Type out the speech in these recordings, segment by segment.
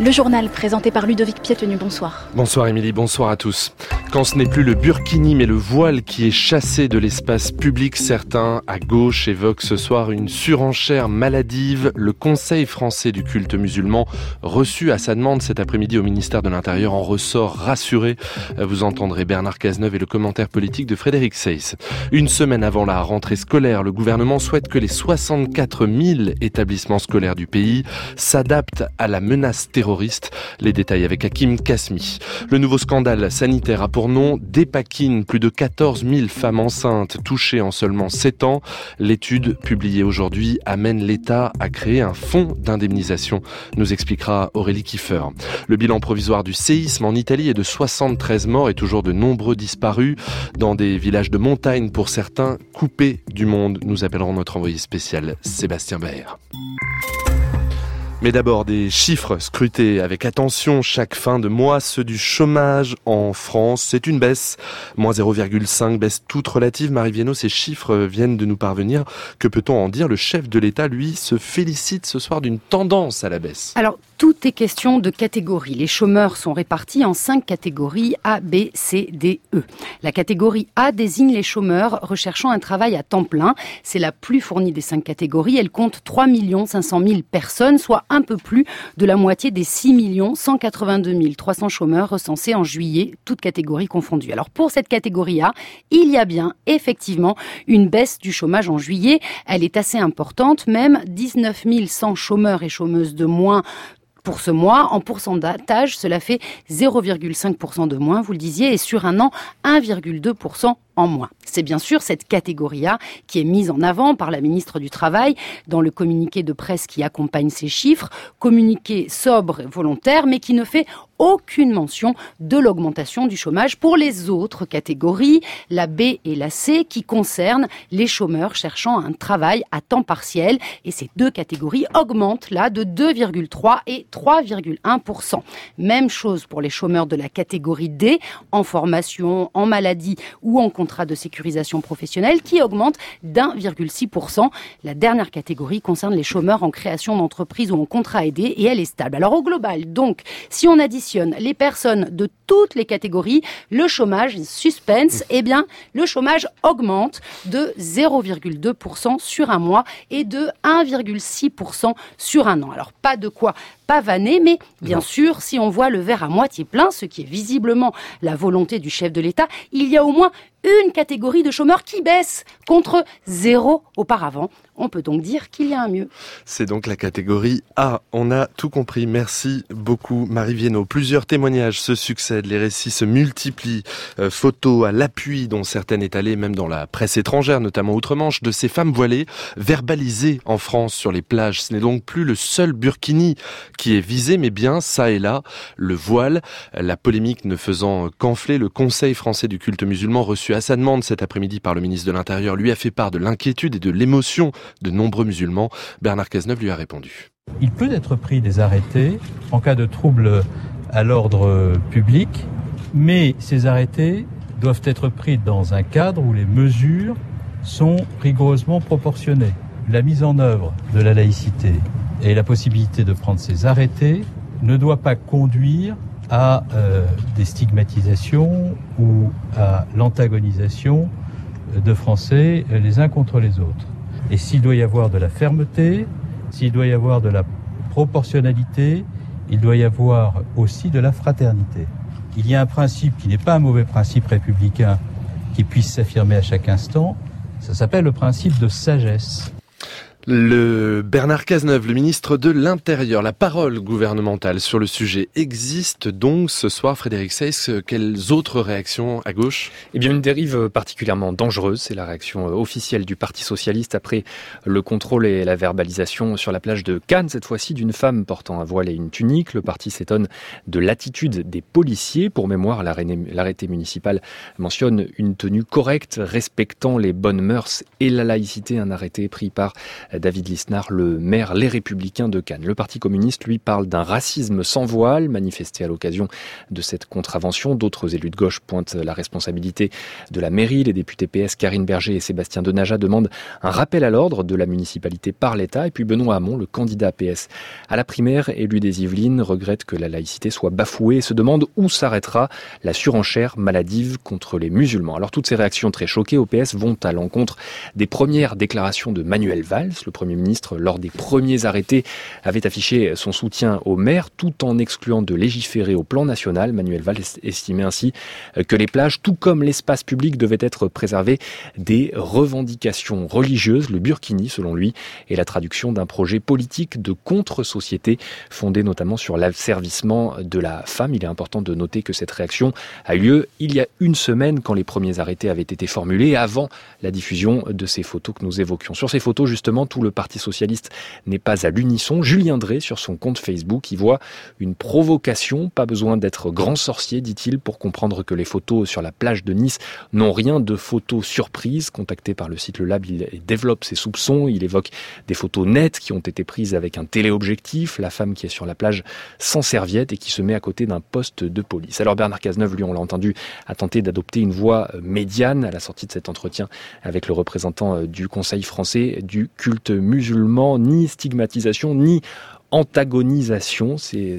Le journal présenté par Ludovic Piétenu, bonsoir. Bonsoir Émilie, bonsoir à tous. Quand ce n'est plus le burkini mais le voile qui est chassé de l'espace public, certains à gauche évoquent ce soir une surenchère maladive. Le Conseil français du culte musulman, reçu à sa demande cet après-midi au ministère de l'Intérieur, en ressort rassuré. Vous entendrez Bernard Cazeneuve et le commentaire politique de Frédéric Seyss. Une semaine avant la rentrée scolaire, le gouvernement souhaite que les 64 000 établissements scolaires du pays s'adaptent à la menace terroriste. Les détails avec Hakim Kasmi. Le nouveau scandale sanitaire a pour nom Dépakine. Plus de 14 000 femmes enceintes touchées en seulement 7 ans. L'étude publiée aujourd'hui amène l'État à créer un fonds d'indemnisation, nous expliquera Aurélie Kiefer. Le bilan provisoire du séisme en Italie est de 73 morts et toujours de nombreux disparus dans des villages de montagne, pour certains coupés du monde. Nous appellerons notre envoyé spécial Sébastien Baer. Mais d'abord, des chiffres scrutés avec attention chaque fin de mois. Ceux du chômage en France, c'est une baisse. Moins 0,5, baisse toute relative. Marie Viennot, ces chiffres viennent de nous parvenir. Que peut-on en dire ? Le chef de l'État, lui, se félicite ce soir d'une tendance à la baisse. Alors, tout est question de catégories. Les chômeurs sont répartis en 5 catégories A, B, C, D, E. La catégorie A désigne les chômeurs recherchant un travail à temps plein. C'est la plus fournie des 5 catégories. Elle compte 3 500 000 personnes, soit un peu plus de la moitié des 6 182 300 chômeurs recensés en juillet, toutes catégories confondues. Alors pour cette catégorie A, il y a bien effectivement une baisse du chômage en juillet. Elle est assez importante, même 19 100 chômeurs et chômeuses de moins pour ce mois. En pourcentage, cela fait 0,5% de moins, vous le disiez, et sur un an, 1,2% en moins. C'est bien sûr cette catégorie A qui est mise en avant par la ministre du Travail dans le communiqué de presse qui accompagne ces chiffres, communiqué sobre et volontaire, mais qui ne fait aucune mention de l'augmentation du chômage pour les autres catégories, la B et la C, qui concernent les chômeurs cherchant un travail à temps partiel. Et ces deux catégories augmentent là de 2,3 et 3,1%. Même chose pour les chômeurs de la catégorie D, en formation, en maladie ou en contrat de sécurisation professionnelle, qui augmente d'1,6%. La dernière catégorie concerne les chômeurs en création d'entreprise ou en contrat aidé, et elle est stable. Alors au global, donc, si on additionne les personnes de toutes les catégories, le chômage, suspense, eh bien, le chômage augmente de 0,2% sur un mois et de 1,6% sur un an. Alors, pas de quoi pavaner, mais bien sûr, si on voit le verre à moitié plein, ce qui est visiblement la volonté du chef de l'État, il y a au moins une catégorie de chômeurs qui baisse contre 0 auparavant. On peut donc dire qu'il y a un mieux. C'est donc la catégorie A. On a tout compris. Merci beaucoup Marie Viennot. Plusieurs témoignages se succèdent, les récits se multiplient. Photos à l'appui, dont certaines étalées même dans la presse étrangère, notamment outre-Manche, de ces femmes voilées verbalisées en France sur les plages. Ce n'est donc plus le seul burkini qui est visé, mais bien, ça et là, le voile. La polémique ne faisant qu'enfler, le Conseil français du culte musulman, reçu à sa demande cet après-midi par le ministre de l'Intérieur, lui a fait part de l'inquiétude et de l'émotion de nombreux musulmans. Bernard Cazeneuve lui a répondu. Il peut être pris des arrêtés en cas de trouble à l'ordre public, mais ces arrêtés doivent être pris dans un cadre où les mesures sont rigoureusement proportionnées. La mise en œuvre de la laïcité et la possibilité de prendre ces arrêtés ne doit pas conduire à des stigmatisations ou à l'antagonisation de Français les uns contre les autres. Et s'il doit y avoir de la fermeté, s'il doit y avoir de la proportionnalité, il doit y avoir aussi de la fraternité. Il y a un principe qui n'est pas un mauvais principe républicain qui puisse s'affirmer à chaque instant, ça s'appelle le principe de sagesse. Le Bernard Cazeneuve, le ministre de l'Intérieur, la parole gouvernementale sur le sujet existe donc ce soir. Frédéric Seyss, quelles autres réactions à gauche ? Eh bien, une dérive particulièrement dangereuse, c'est la réaction officielle du Parti socialiste après le contrôle et la verbalisation sur la plage de Cannes, cette fois-ci d'une femme portant un voile et une tunique. Le parti s'étonne de l'attitude des policiers. Pour mémoire, l'arrêté municipal mentionne une tenue correcte, respectant les bonnes mœurs et la laïcité, un arrêté pris par David Lisnard, le maire Les Républicains de Cannes. Le Parti communiste, lui, parle d'un racisme sans voile, manifesté à l'occasion de cette contravention. D'autres élus de gauche pointent la responsabilité de la mairie. Les députés PS Karine Berger et Sébastien Denaja demandent un rappel à l'ordre de la municipalité par l'État. Et puis Benoît Hamon, le candidat PS à la primaire, élu des Yvelines, regrette que la laïcité soit bafouée et se demande où s'arrêtera la surenchère maladive contre les musulmans. Alors toutes ces réactions très choquées au PS vont à l'encontre des premières déclarations de Manuel Valls. Le Premier ministre, lors des premiers arrêtés, avait affiché son soutien aux maires tout en excluant de légiférer au plan national. Manuel Valls estimait ainsi que les plages, tout comme l'espace public, devaient être préservées des revendications religieuses. Le burkini, selon lui, est la traduction d'un projet politique de contre-société fondé notamment sur l'asservissement de la femme. Il est important de noter que cette réaction a eu lieu il y a une semaine quand les premiers arrêtés avaient été formulés, avant la diffusion de ces photos que nous évoquions. Sur ces photos, justement, tout le Parti socialiste n'est pas à l'unisson. Julien Drey, sur son compte Facebook, y voit une provocation. Pas besoin d'être grand sorcier, dit-il, pour comprendre que les photos sur la plage de Nice n'ont rien de photos surprises. Contacté par le site Le Lab, il développe ses soupçons. Il évoque des photos nettes qui ont été prises avec un téléobjectif. La femme qui est sur la plage sans serviette et qui se met à côté d'un poste de police. Alors Bernard Cazeneuve, lui, on l'a entendu, a tenté d'adopter une voix médiane à la sortie de cet entretien avec le représentant du Conseil français du culte musulman. Ni stigmatisation, ni antagonisation,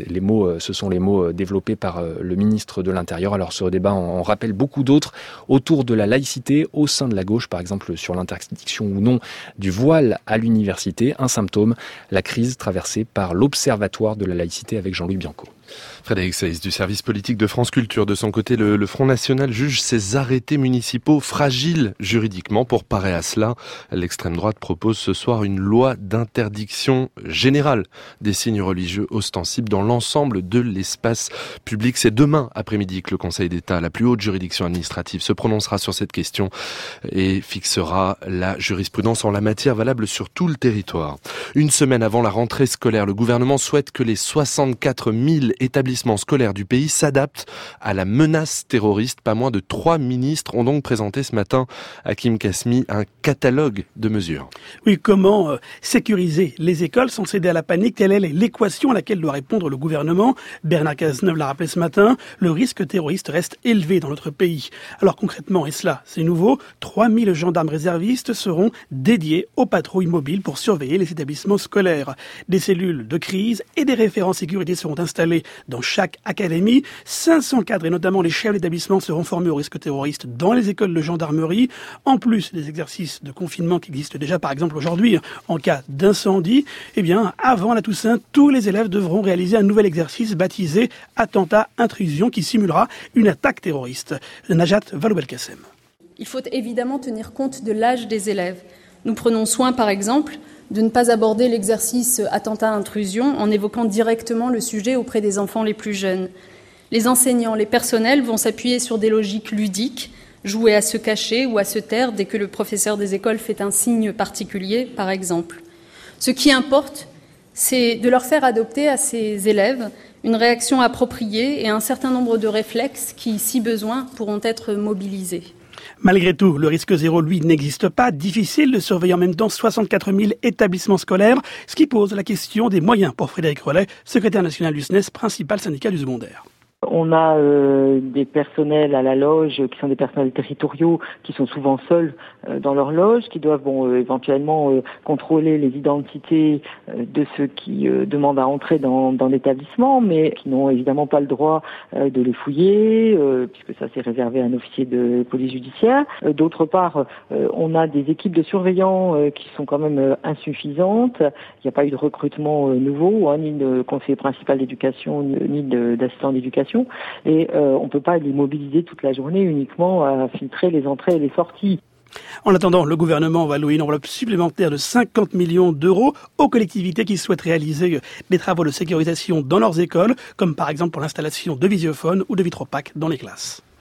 ce sont les mots développés par le ministre de l'Intérieur. Alors ce débat en rappelle beaucoup d'autres autour de la laïcité au sein de la gauche, par exemple sur l'interdiction ou non du voile à l'université. Un symptôme, la crise traversée par l'Observatoire de la laïcité avec Jean-Louis Bianco. Frédéric Seyss du service politique de France Culture. De son côté, le Front National juge ces arrêtés municipaux fragiles juridiquement. Pour parer à cela, l'extrême droite propose ce soir une loi d'interdiction générale des signes religieux ostensibles dans l'ensemble de l'espace public. C'est demain après-midi que le Conseil d'État, la plus haute juridiction administrative, se prononcera sur cette question et fixera la jurisprudence en la matière valable sur tout le territoire. Une semaine avant la rentrée scolaire, le gouvernement souhaite que les 64 000 établissements scolaires du pays s'adaptent à la menace terroriste. Pas moins de 3 ministres ont donc présenté ce matin, Hakim Kasmi, un catalogue de mesures. Oui, comment sécuriser les écoles sans céder à la panique? Telle est l'équation à laquelle doit répondre le gouvernement. Bernard Cazeneuve l'a rappelé ce matin, le risque terroriste reste élevé dans notre pays. Alors concrètement, et cela c'est nouveau, 3000 gendarmes réservistes seront dédiés aux patrouilles mobiles pour surveiller les établissements scolaires. Des cellules de crise et des référents sécurité seront installés dans chaque académie. 500 cadres et notamment les chefs d'établissement seront formés au risque terroriste dans les écoles de gendarmerie. En plus des exercices de confinement qui existent déjà par exemple aujourd'hui en cas d'incendie, avant la Toussaint, tous les élèves devront réaliser un nouvel exercice baptisé attentat intrusion qui simulera une attaque terroriste. Najat Vallaud-Belkacem. Il faut évidemment tenir compte de l'âge des élèves. Nous prenons soin par exemple de ne pas aborder l'exercice attentat-intrusion en évoquant directement le sujet auprès des enfants les plus jeunes. Les enseignants, les personnels vont s'appuyer sur des logiques ludiques, jouer à se cacher ou à se taire dès que le professeur des écoles fait un signe particulier, par exemple. Ce qui importe, c'est de leur faire adopter à ces élèves une réaction appropriée et un certain nombre de réflexes qui, si besoin, pourront être mobilisés. Malgré tout, le risque zéro, lui, n'existe pas. Difficile de surveiller en même temps 64 000 établissements scolaires, ce qui pose la question des moyens pour Frédéric Rollet, secrétaire national du SNES, principal syndicat du secondaire. On a des personnels à la loge qui sont des personnels territoriaux qui sont souvent seuls dans leur loge, qui doivent éventuellement contrôler les identités de ceux qui demandent à entrer dans l'établissement, mais qui n'ont évidemment pas le droit de les fouiller, puisque ça c'est réservé à un officier de police judiciaire. D'autre part, on a des équipes de surveillants qui sont quand même insuffisantes. Il n'y a pas eu de recrutement nouveau, ni de conseiller principal d'éducation, ni d'assistant d'éducation. Et on ne peut pas les mobiliser toute la journée uniquement à filtrer les entrées et les sorties. En attendant, le gouvernement va allouer une enveloppe supplémentaire de 50 millions d'euros aux collectivités qui souhaitent réaliser des travaux de sécurisation dans leurs écoles, comme par exemple pour l'installation de visiophones ou de vitres opaques dans les classes.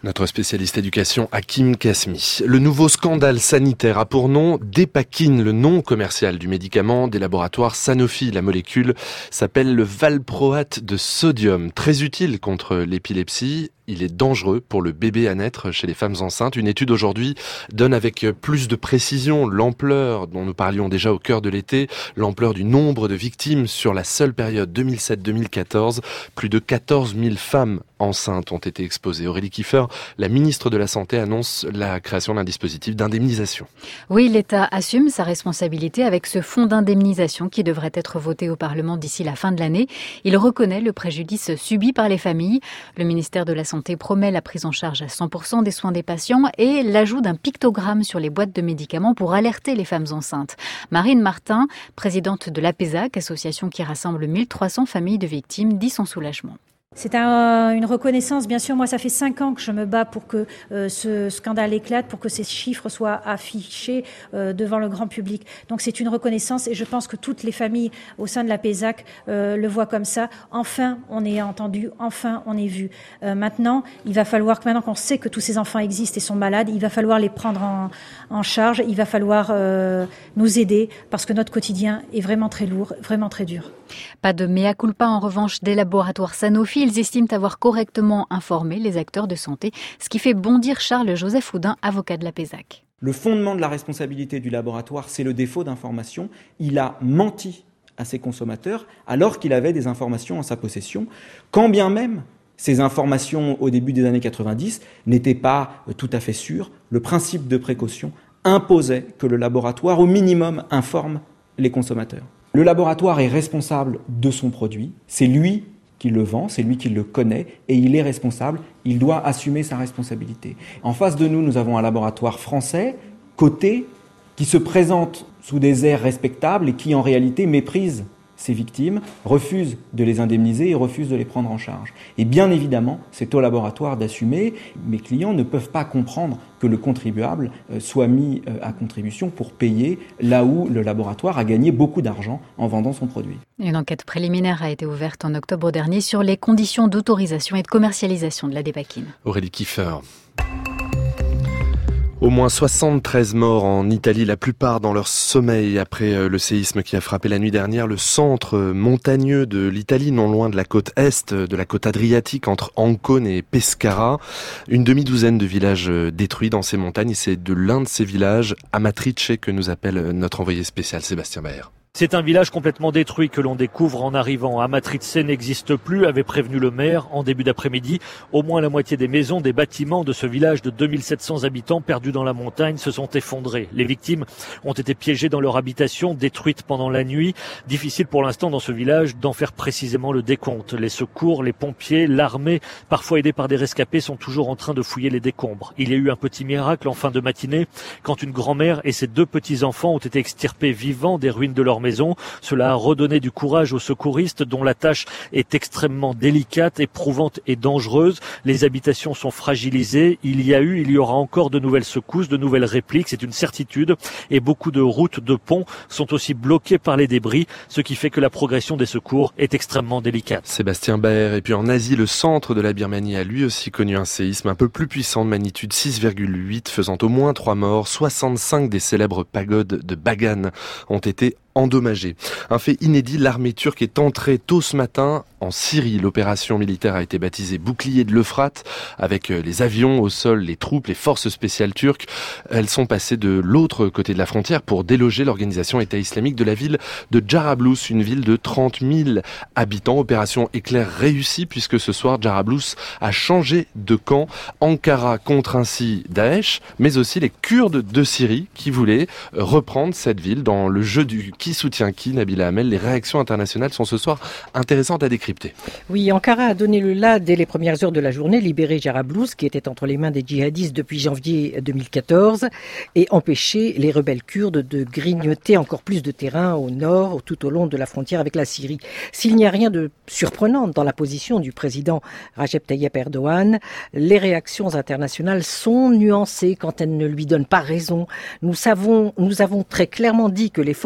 Notre spécialiste éducation, Hakim Kasmi. Le nouveau scandale sanitaire a pour nom Dépakine, le nom commercial du médicament des laboratoires Sanofi. La molécule s'appelle le valproate de sodium, très utile contre l'épilepsie. Il est dangereux pour le bébé à naître chez les femmes enceintes. Une étude aujourd'hui donne avec plus de précision l'ampleur dont nous parlions déjà au cœur de l'été, l'ampleur du nombre de victimes sur la seule période 2007-2014. Plus de 14 000 femmes enceintes ont été exposées. Aurélie Kiefer, la ministre de la Santé, annonce la création d'un dispositif d'indemnisation. Oui, l'État assume sa responsabilité avec ce fonds d'indemnisation qui devrait être voté au Parlement d'ici la fin de l'année. Il reconnaît le préjudice subi par les familles. Le ministère de la Santé promet la prise en charge à 100% des soins des patients et l'ajout d'un pictogramme sur les boîtes de médicaments pour alerter les femmes enceintes. Marine Martin, présidente de l'APESAC, association qui rassemble 1300 familles de victimes, dit son soulagement. C'est une reconnaissance. Bien sûr, moi, ça fait 5 ans que je me bats pour que ce scandale éclate, pour que ces chiffres soient affichés devant le grand public. Donc, c'est une reconnaissance et je pense que toutes les familles au sein de la PESAC le voient comme ça. Enfin, on est entendu. Enfin, on est vu. Maintenant, il va falloir que maintenant qu'on sait que tous ces enfants existent et sont malades, il va falloir les prendre en charge. Il va falloir nous aider parce que notre quotidien est vraiment très lourd, vraiment très dur. Pas de mea culpa en revanche des laboratoires Sanofi. Ils estiment avoir correctement informé les acteurs de santé, ce qui fait bondir Charles-Joseph Houdin, avocat de la PESAC. Le fondement de la responsabilité du laboratoire, c'est le défaut d'information. Il a menti à ses consommateurs alors qu'il avait des informations en sa possession, quand bien même ces informations au début des années 90 n'étaient pas tout à fait sûres. Le principe de précaution imposait que le laboratoire, au minimum, informe les consommateurs. Le laboratoire est responsable de son produit, c'est lui qui le vend, c'est lui qui le connaît et il est responsable, il doit assumer sa responsabilité. En face de nous, nous avons un laboratoire français, coté, qui se présente sous des airs respectables et qui en réalité méprise ses victimes, refuse de les indemniser et refuse de les prendre en charge. Et bien évidemment, c'est au laboratoire d'assumer. Mes clients ne peuvent pas comprendre que le contribuable soit mis à contribution pour payer là où le laboratoire a gagné beaucoup d'argent en vendant son produit. Une enquête préliminaire a été ouverte en octobre dernier sur les conditions d'autorisation et de commercialisation de la Dépakine. Aurélie Kiefer. Au moins 73 morts en Italie, la plupart dans leur sommeil après le séisme qui a frappé la nuit dernière le centre montagneux de l'Italie, non loin de la côte est, de la côte adriatique entre Ancône et Pescara. Une demi-douzaine de villages détruits dans ces montagnes et c'est de l'un de ces villages, Amatrice, que nous appelle notre envoyé spécial Sébastien Baer. C'est un village complètement détruit que l'on découvre en arrivant. Amatrice n'existe plus, avait prévenu le maire en début d'après-midi. Au moins la moitié des maisons, des bâtiments de ce village de 2700 habitants perdus dans la montagne se sont effondrés. Les victimes ont été piégées dans leur habitation, détruites pendant la nuit. Difficile pour l'instant dans ce village d'en faire précisément le décompte. Les secours, les pompiers, l'armée, parfois aidés par des rescapés, sont toujours en train de fouiller les décombres. Il y a eu un petit miracle en fin de matinée quand une grand-mère et ses 2 petits-enfants ont été extirpés vivants des ruines de leur maison. Cela a redonné du courage aux secouristes dont la tâche est extrêmement délicate, éprouvante et dangereuse. Les habitations sont fragilisées. Il y aura encore de nouvelles secousses, de nouvelles répliques. C'est une certitude. Et beaucoup de routes, de ponts sont aussi bloquées par les débris, ce qui fait que la progression des secours est extrêmement délicate. Sébastien Baer. Et puis en Asie, le centre de la Birmanie a lui aussi connu un séisme un peu plus puissant de magnitude 6,8, faisant au moins 3 morts. 65 des célèbres pagodes de Bagan ont été endommagé. Un fait inédit, l'armée turque est entrée tôt ce matin en Syrie. L'opération militaire a été baptisée Bouclier de l'Euphrate, avec les avions au sol, les troupes, les forces spéciales turques. Elles sont passées de l'autre côté de la frontière pour déloger l'organisation État islamique de la ville de Jarablus, une ville de 30 000 habitants. Opération éclair réussie puisque ce soir, Jarablus a changé de camp. Ankara contre ainsi Daesh, mais aussi les Kurdes de Syrie qui voulaient reprendre cette ville dans le jeu du qui soutient qui, Nabila Hamel. Les réactions internationales sont ce soir intéressantes à décrypter. Oui, Ankara a donné le là dès les premières heures de la journée, libéré Jarablus, qui était entre les mains des djihadistes depuis janvier 2014, et empêché les rebelles kurdes de grignoter encore plus de terrain au nord, tout au long de la frontière avec la Syrie. S'il n'y a rien de surprenant dans la position du président Recep Tayyip Erdogan, les réactions internationales sont nuancées quand elles ne lui donnent pas raison. Nous avons très clairement dit que les forces kurdes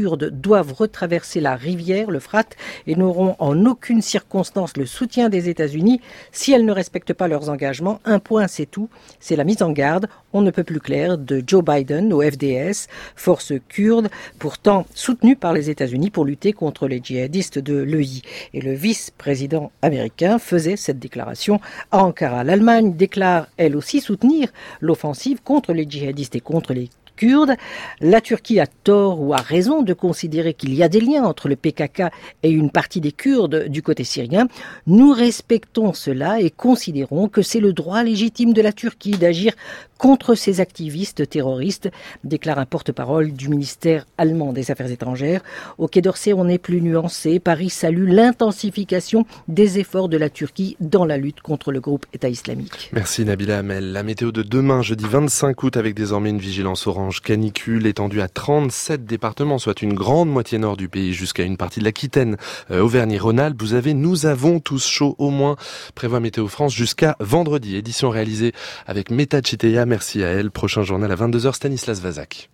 Kurdes doivent retraverser la rivière, l'Euphrate, et n'auront en aucune circonstance le soutien des États-Unis si elles ne respectent pas leurs engagements. Un point, c'est tout. C'est la mise en garde, on ne peut plus clair, de Joe Biden au FDS, force kurde, pourtant soutenue par les États-Unis pour lutter contre les djihadistes de l'EI. Et le vice-président américain faisait cette déclaration à Ankara. L'Allemagne déclare elle aussi soutenir l'offensive contre les djihadistes et contre les Kurdes. La Turquie a tort ou a raison de considérer qu'il y a des liens entre le PKK et une partie des Kurdes du côté syrien. Nous respectons cela et considérons que c'est le droit légitime de la Turquie d'agir contre ces activistes terroristes, déclare un porte-parole du ministère allemand des Affaires étrangères. Au Quai d'Orsay, on est plus nuancé. Paris salue l'intensification des efforts de la Turquie dans la lutte contre le groupe État islamique. Merci Nabila Hamel. La météo de demain, jeudi 25 août, avec désormais une vigilance orange canicule étendue à 37 départements, soit une grande moitié nord du pays jusqu'à une partie de l'Aquitaine, Auvergne-Rhône-Alpes. Nous avons tous chaud au moins, prévoit Météo France jusqu'à vendredi. Édition réalisée avec Meta Chitea. Merci à elle. Prochain journal à 22h, Stanislas Vazak.